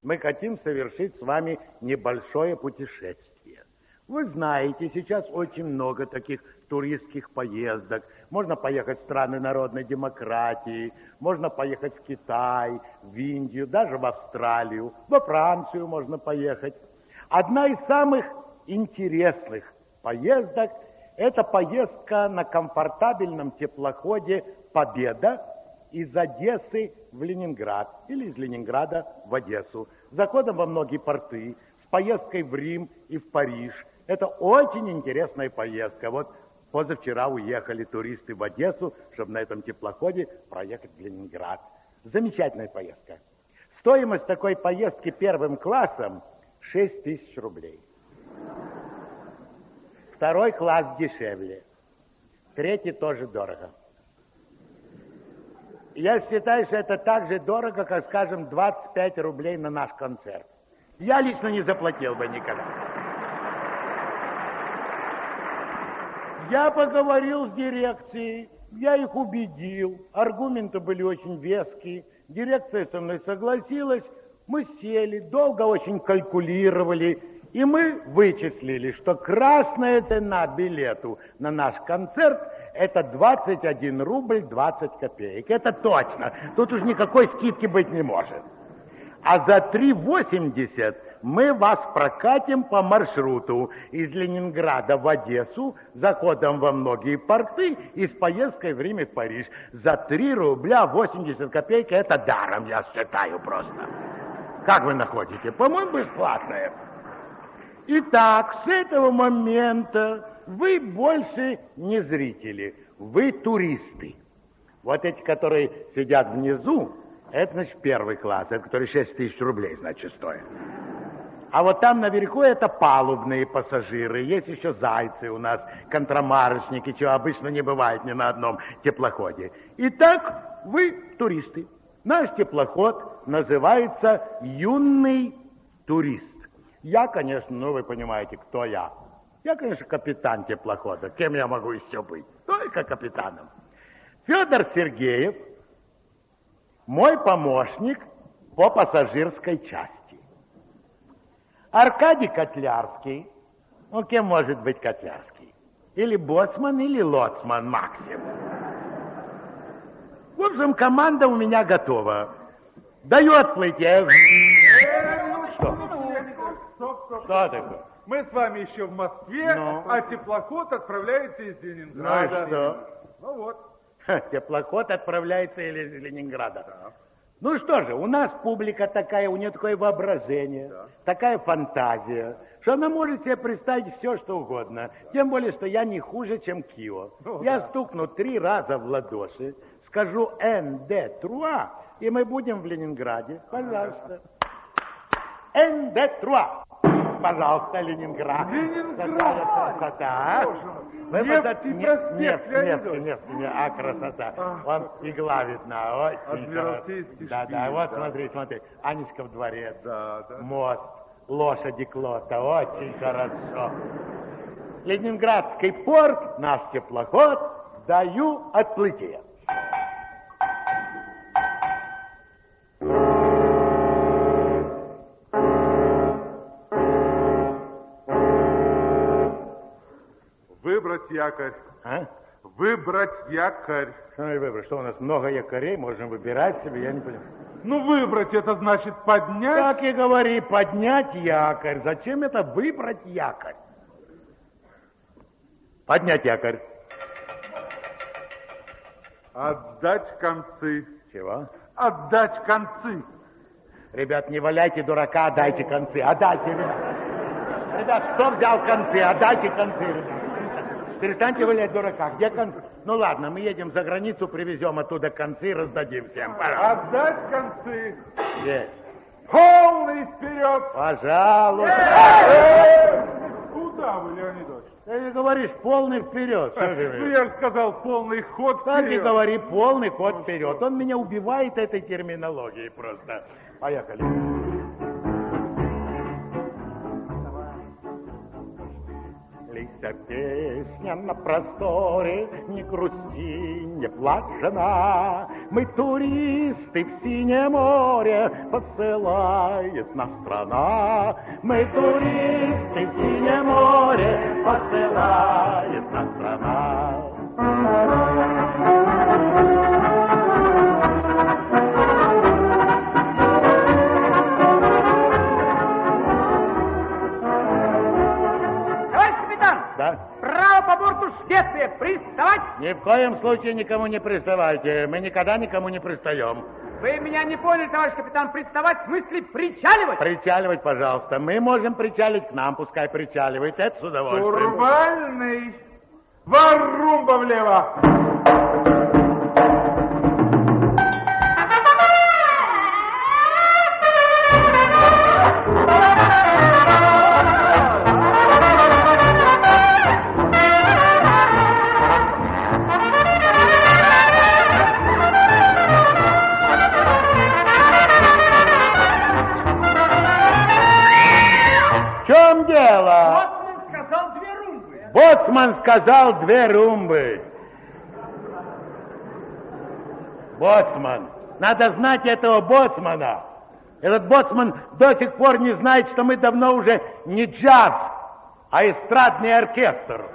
Мы хотим совершить с вами небольшое путешествие. Вы знаете, сейчас очень много таких туристских поездок. Можно поехать в страны народной демократии, можно поехать в Китай, в Индию, даже в Австралию, во Францию можно поехать. Одна из самых интересных поездок – это поездка на комфортабельном теплоходе «Победа» из Одессы в Ленинград или из Ленинграда в Одессу. С заходом во многие порты, с поездкой в Рим и в Париж. Это очень интересная поездка. Вот позавчера уехали туристы в Одессу, чтобы на этом теплоходе проехать в Ленинград. Замечательная поездка. Стоимость такой поездки первым классом 6 тысяч рублей. Второй класс дешевле. Третий тоже дорого. Я считаю, что это так же дорого, как, скажем, 25 рублей на наш концерт. Я лично не заплатил бы никогда. Я поговорил с дирекцией, я их убедил, аргументы были очень веские, дирекция со мной согласилась, мы сели, долго очень калькулировали, и мы вычислили, что красная цена билету на наш концерт – это 21 рубль 20 копеек. Это точно, тут уж никакой скидки быть не может. А за 3,80 мы вас прокатим по маршруту из Ленинграда в Одессу, заходом во многие порты и с поездкой в Рим и в Париж. За 3 рубля 80 копеек это даром, я считаю просто. Как вы находите? По-моему, бесплатное. Итак, с этого момента вы больше не зрители, вы туристы. Вот эти, которые сидят внизу, это, значит, первый класс, это который 6 тысяч рублей, значит, стоит. А вот там наверху это палубные пассажиры, есть еще зайцы у нас, контрамарочники, чего обычно не бывает ни на одном теплоходе. Итак, вы туристы. Наш теплоход называется «Юный турист». Я, конечно, ну вы понимаете, кто я. Я, конечно, капитан теплохода. Кем я могу еще быть? Только капитаном. Федор Сергеев, мой помощник по пассажирской части. Аркадий Котлярский. Ну, кем может быть Котлярский? Или боцман, или лоцман максимум. В общем, команда у меня готова. Даю отплытие. Что такое? Мы с вами еще в Москве, а теплоход отправляется из Ленинграда. Ну и что? Ну вот. Теплоход отправляется из Ленинграда. Да. Ну что же, у нас публика такая, у нее такое воображение, такая фантазия, что она может себе представить все, что угодно. Тем более, что я не хуже, чем Кио. Я стукну 3 раза в ладоши, скажу «НД-3», и мы будем в Ленинграде. Пожалуйста. НД-3. Пожалуйста, Ленинград. Ленинград! Красота. Нефть, а красота. Вон игла видна, очень хорошо. Да, вот смотри. Анечка в дворец, мост, лошади Клота, очень хорошо. Ленинградский порт, наш теплоход, даю отплытие. Выбрать якорь. А? Выбрать якорь. Выбрать. Что у нас много якорей, можем выбирать себе, я не понимаю. Ну, выбрать это значит поднять. Как и говори, поднять якорь. Зачем это выбрать якорь? Поднять якорь. Отдать концы. Чего? Отдать концы. Ребят, не валяйте дурака, отдайте концы. Отдайте, ребят. Ребят, кто взял концы? Отдайте концы, ребят. Перестаньте валять дурака. Где концы? Ну ладно, мы едем за границу, привезем оттуда концы и раздадим всем. Отдать концы. Есть. Полный вперед. Пожалуйста. Куда вы, Леонидович? Ты говоришь полный вперед. Ну, я же сказал полный ход вперед. Так и говори, полный ход вперед. Он меня убивает этой терминологией просто. Поехали. Лися песня на просторе, не грусти, не плачь, жена. Мы туристы в синее море, посылает нас страна. Мы туристы в синее море, посылает нас страна. Да. Право по борту Швеции приставать? Ни в коем случае никому не приставайте. Мы никогда никому не пристаем. Вы меня не поняли, товарищ капитан. Приставать в смысле причаливать? Причаливать, пожалуйста. Мы можем причалить к нам, пускай причаливает. Это с удовольствием. Турбальный. Варрумба влево. В чем дело? Боцман сказал 2 румбы. Боцман сказал 2 румбы. Боцман. Надо знать этого боцмана. Этот боцман до сих пор не знает, что мы давно уже не джаз, а эстрадный оркестр.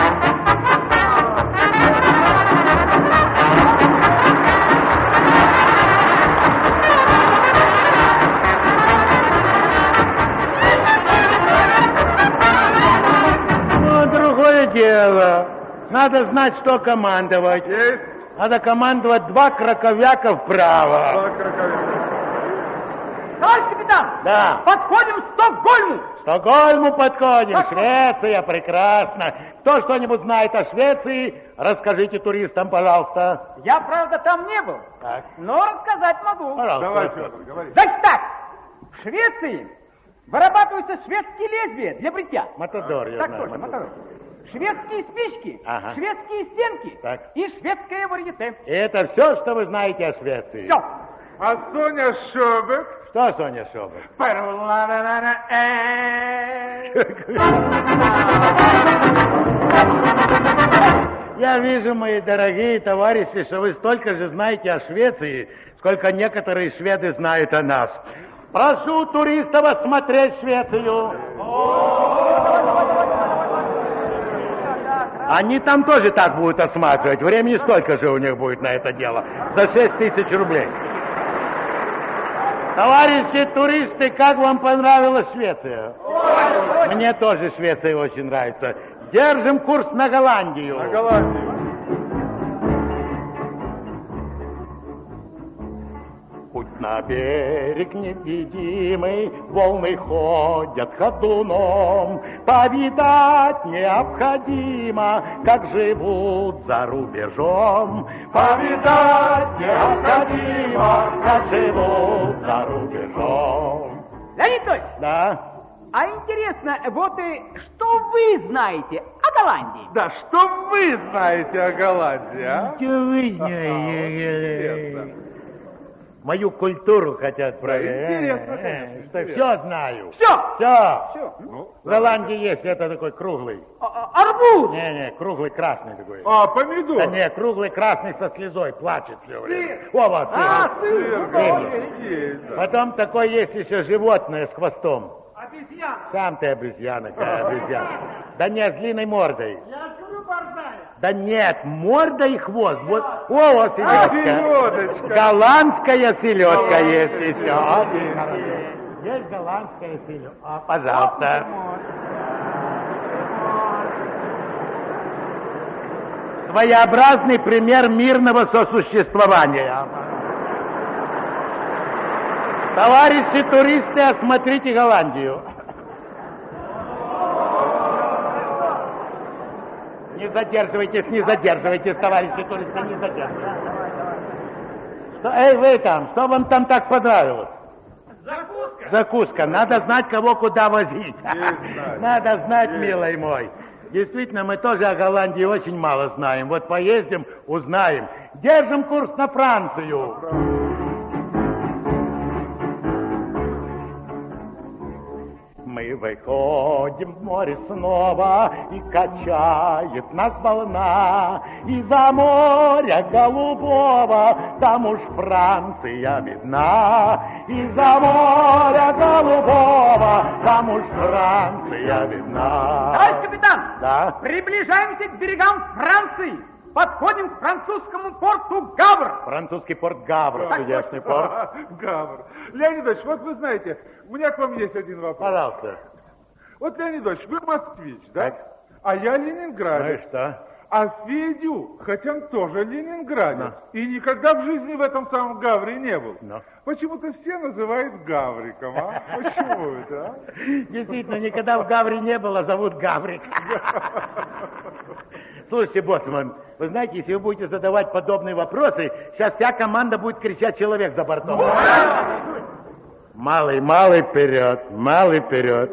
Дело. Надо знать, что командовать. Есть. Надо командовать 2 краковяка вправо. 2 краковяка. Товарищ капитан! Да. Подходим к Стокгольму! К Стокгольму подходим. Швеция, прекрасно. Кто что-нибудь знает о Швеции, расскажите туристам, пожалуйста. Я, правда, там не был, Так. но рассказать могу. Пожалуйста. Давай, Федор, говори. Значит так, в Швеции вырабатываются шведские лезвия для бритья. Матадор, я Так знаю. точно, Матадор. Шведские спички, Ага. шведские стенки Так. и шведское варьете. И это все, что вы знаете о Швеции. Все. А Соня Шобек? Что, Соня Шоба? Я вижу, мои дорогие товарищи, что вы столько же знаете о Швеции, сколько некоторые шведы знают о нас. Прошу туристов осмотреть Швецию. Они там тоже так будут осматривать. Времени столько же у них будет на это дело. За 6000 рублей. Товарищи туристы, как вам понравилась Швеция? Мне тоже Швеция очень нравится. Держим курс на Голландию. На Голландию. Путь на берег невидимый, волны ходят ходуном. Повидать необходимо, как живут за рубежом. Повидать необходимо, как живут за рубежом. Леонид Ильич, Да? а интересно, вот и что вы знаете о Голландии? Да что вы знаете о Голландии, а? Интересно. Мою культуру хотят проверить. Интересно, конечно, интересно. Все знаю. Все. Все. Ну, В Голландии есть это такой круглый. Арбуз. Не, круглый красный такой. А, помидор. Да не, круглый красный со слезой, плачет все время. О, вот, А, сыр. сыр. Есть, да. Потом такое есть еще животное с хвостом. Обезьяна. Сам ты обезьяна, какая обезьяна. Да нет, с длинной мордой. Я говорю, борзая. Да нет, морда и хвост. Вот, о, вот селедка. селедочка. Голландская селедка есть еще. Есть голландская селедка. Пожалуйста. Своеобразный пример мирного сосуществования. Товарищи туристы, осмотрите Голландию. Не задерживайтесь, товарищи туристы, не задерживайтесь. Эй, вы там, что вам там так понравилось? Закуска. Закуска. Надо знать, кого куда возить. знать. Надо знать, милый мой. Действительно, мы тоже о Голландии очень мало знаем. Вот поездим, узнаем. Держим курс на Францию. Мы Мы выходим в море снова, и качает нас волна. Из-за моря голубого там уж Франция видна. Из-за моря голубого там уж Франция видна. Товарищ капитан, Да? приближаемся к берегам Франции. Подходим к французскому порту Гавр. Французский порт Гавр, чудесный порт. Гавр. Леонид Ильич, вот вы знаете, у меня к вам есть один вопрос. Пожалуйста. Вот, Леонид Ильич, вы москвич, да? Так. А я Ну и ленинградец. что? А Федю, хотя он тоже ленинградец, и никогда в жизни в этом самом Гавре не был. Но. Почему-то все называют Гавриком, а? Почему это, а? Действительно, никогда в Гавре не было, зовут Гаврик. Слушайте, боцман, вы знаете, если вы будете задавать подобные вопросы, сейчас вся команда будет кричать «человек за бортом». Малый, малый вперед, малый вперед.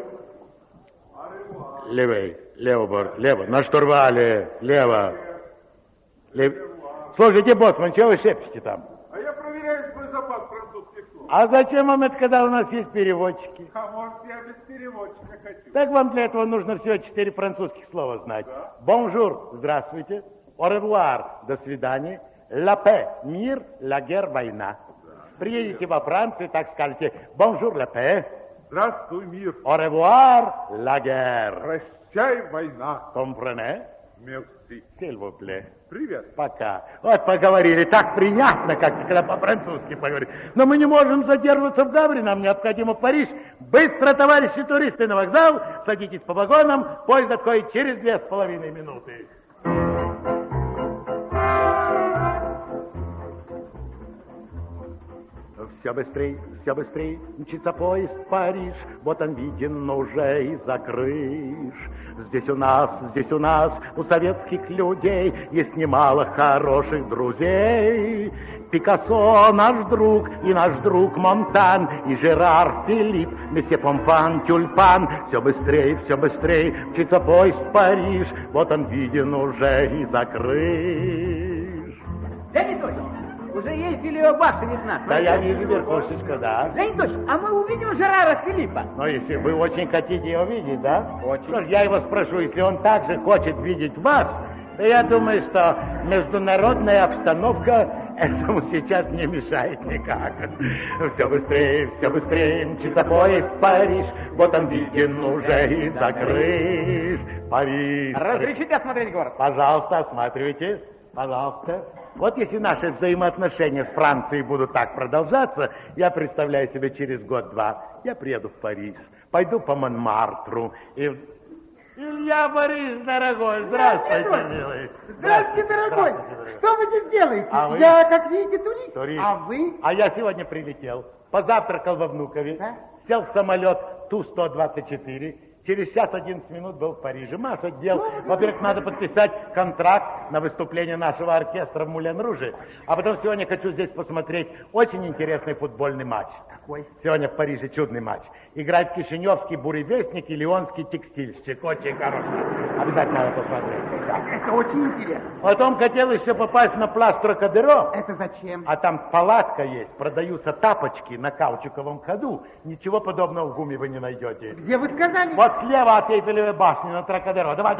Левый, лево борт, лево, на штурвале, лево. Слушайте, боцман, что вы шепчете там? А я проверяю свой запас французских слов. А зачем вам это, когда у нас есть переводчики? А может, я без переводчика хочу. Так вам для этого нужно всего 4 французских слова знать. Бонжур, здравствуйте. Au revoir, до свидания. La paix, мир, la guerre, война. Приедете во Францию, так скажете, bonjour, la paix. Здравствуй, мир. Au revoir, la guerre. Прощай, война. Comprenez? Merci. S'il vous plaît. Привет. Пока. Вот поговорили, так приятно, как когда по-французски поговорить. Но мы не можем задерживаться в Гавре, нам необходимо в Париж. Быстро, товарищи туристы, на вокзал, садитесь по вагонам, поезд отходит через 2,5 минуты. Все быстрей, мчится поезд в Париж, вот он виден уже из-за крыш. Здесь у нас, у советских людей есть немало хороших друзей. Пикассо наш друг, и наш друг Монтан, и Жерар Филипп, месье Помпан, Тюльпан. Все быстрей, мчится поезд в Париж, вот он виден уже из-за крыш. Леонид Ильич, уже ездили оба видна. Да, я вижу верхушечка, да. Леонид Ильич, а мы увидим Жерара Филиппа. Но если вы очень хотите его видеть, да? Очень. Что ж, я его спрошу, если он также хочет видеть вас, то я думаю, что международная обстановка этому сейчас не мешает никак. Все быстрее, мчится поезд в Париж, вот он виден уже из-за крыш. Париж. Разрешите осмотреть город? Пожалуйста, осматривайте. Пожалуйста. Вот если наши взаимоотношения с Францией будут так продолжаться, я представляю себе через год-два, я приеду в Париж, пойду по Монмартру и... Илья Борисович, дорогой, здравствуйте, милый. Здравствуйте, дорогой. Что вы здесь делаете? А вы? Я, как видите, турист. Турист. А вы? А я сегодня прилетел, позавтракал во Внукове, Да? сел в самолет Ту-124, через час 11 минут был в Париже. Масса дел. Во-первых, надо подписать контракт на выступление нашего оркестра в Мулен-Руже. А потом сегодня хочу здесь посмотреть очень интересный футбольный матч. Какой? Сегодня в Париже чудный матч. Играет Кишиневский буревестник и Леонский текстильщик. Очень хороший. Обязательно надо посмотреть. Это очень интересно. Потом хотел еще попасть на пляж Трокадеро. Это зачем? А там палатка есть, продаются тапочки на каучуковом ходу. Ничего подобного в ГУМе вы не найдете. Где вы сказали? Вот слева от Эйфелевой башни на Трокадеро. Давай.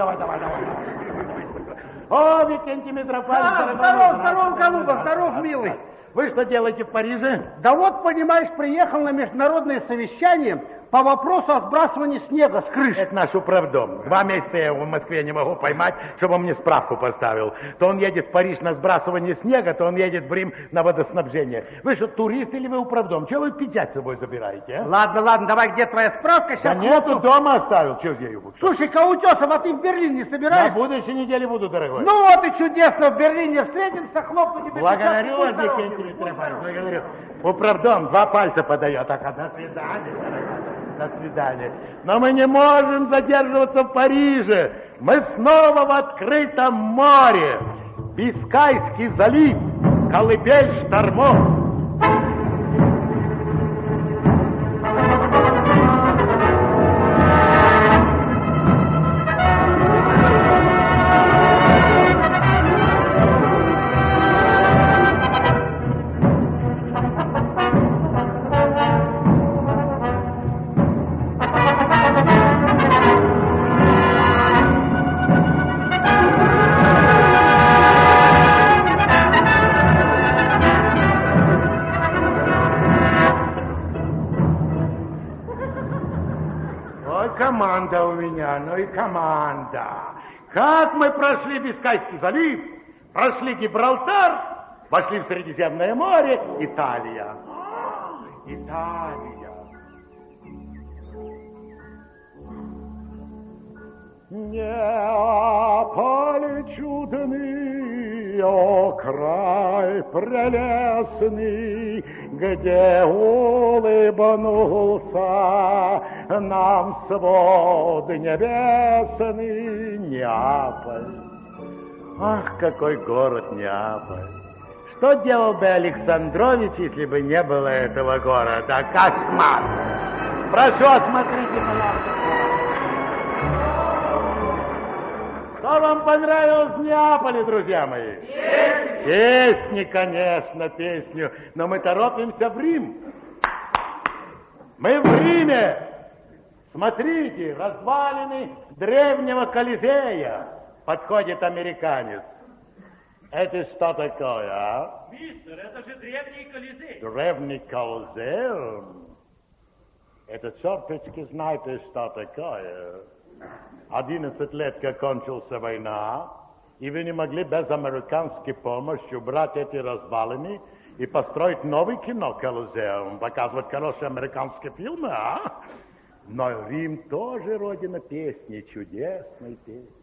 О, Викентий Митрофанович. Здоров, голубов, здоров, милый. Вы что делаете в Париже? Да вот, понимаешь, приехал на международное совещание по вопросу о сбрасывании снега с крыши. Это наш управдом. 2 месяца я его в Москве не могу поймать, чтобы он мне справку поставил. То он едет в Париж на сбрасывание снега, то он едет в Рим на водоснабжение. Вы что, турист или вы управдом? Чего вы печать с собой забираете, а? Ладно, давай, где твоя справка? Да Сейчас нету, дома оставил. Чего я ее буду? Слушай-ка, Утесов, а ты в Берлин не На собираешься? будущей неделе буду, дорогой. Ну вот и чудесно, в Берлине встретимся, хлопну тебе. Благодарю вас, печатку. Викентий Митрофанович, благодарю. Управдом 2 пальца подает. Так, до свидания, дорогой. До свидания. Но мы не можем задерживаться в Париже. Мы снова в открытом море. Бискайский залив, колыбель штормов. Ой, команда у меня, ну и команда. Как мы прошли Бискайский залив, прошли Гибралтар, вошли в Средиземное море, Италия. Италия. Неаполь чудный, о край прелестный, где улыбнулся нам свод небесный. Неаполь. Ах, какой город Неаполь. Что делал бы Александрович, если бы не было этого города? Кошмар! Прошу, осмотрите, пожалуйста. Что вам понравилось в Неаполе, друзья мои? Песни! Песни, конечно, песню. Но мы торопимся в Рим. Мы в Риме. Смотрите, развалины древнего Колизея. Подходит американец. Это что такое, а? Мистер, это же древний Колизей. Древний Колизей? Это черточки знаете, что такое. 11 лет, как кончилась война, и вы не могли без американской помощи убрать эти развалины и построить новый кино Колизеум, показывать хорошие американские фильмы, а? Но Рим тоже родина песни, чудесной песни.